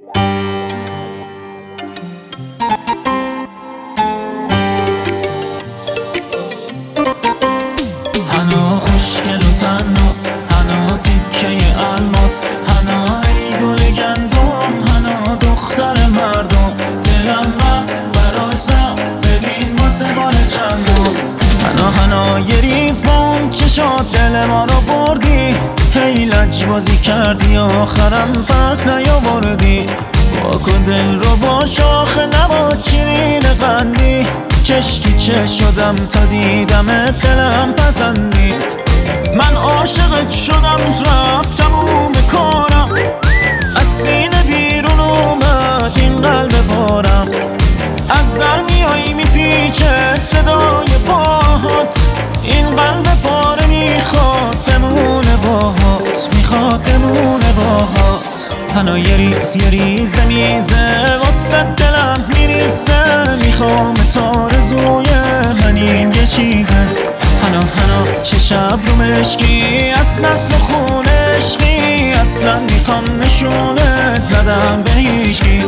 هنا خوشگل و تناس، هنا تیکه الماس، هنا ای گل گندم، هنا دختر مردم. دلم رفت برای سر، ببین واسه بار چندم. هنا یه ریز بام چشات دل ما رو بردی، هی لجبازی کردی آخرم پس نیاوردی. واکن دل رو با شاخ نبات شیرین قندی، چش تو چش شدم تا دیدمت دلم پسندید. من عاشقت شدم رفتم اون کارم، از سینه بیرون اومد این قلب پارم. از در میایی میپیچه صدای پاهات، این قلب پاره میخواد بمونه باهات، میخواد بمونه باهات. هنا یه ریزه میزه واسه دلم میریزه، میخوام تارزوی منین یه چیزه. هنا چه شب رو مشکی از نسل و خون عشقی، اصلا میخوام نشونت ندم به هیچکی.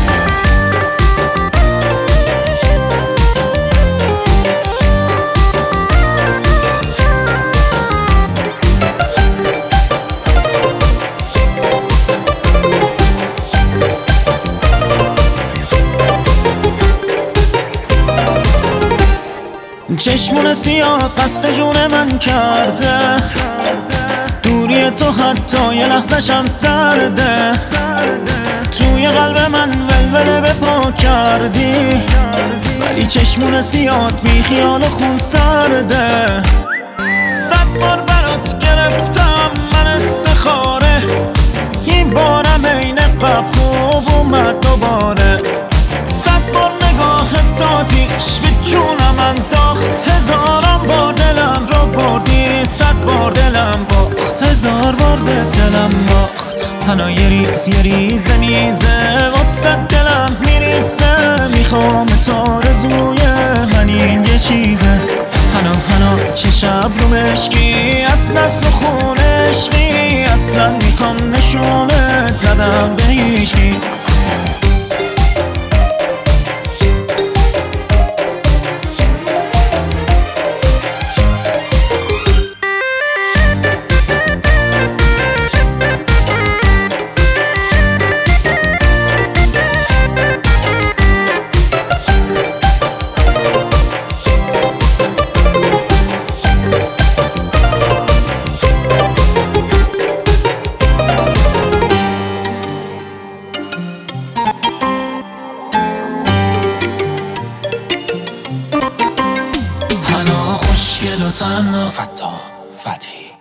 چشمون سیاد قصد جون من کرده، دوری تو حتی یه لحظه‌شم درده. توی قلب من ولوله به پا کردی، ولی چشمون سیاد بی خیال خون سرده. 100 بار برات گرفتم من استخاره، این بارم عین قبل خوب اومد دوباره. 100 بار نگاه تاتیش به جونم انداخت، هزارم بار دلم رو بردی، 100 بار دلم باخت، 1000 بار به دلم باخت. هنا یه ریزه میزه واسه دلم میریزه، میخوام تارزوی منین یه چیزه. هنا چه شب رو مشکی از نسل و خون عشقی، اصلا میخوام نشونت ندم به هیچکی. هنا خوشگل و تنها، فتا فتحی.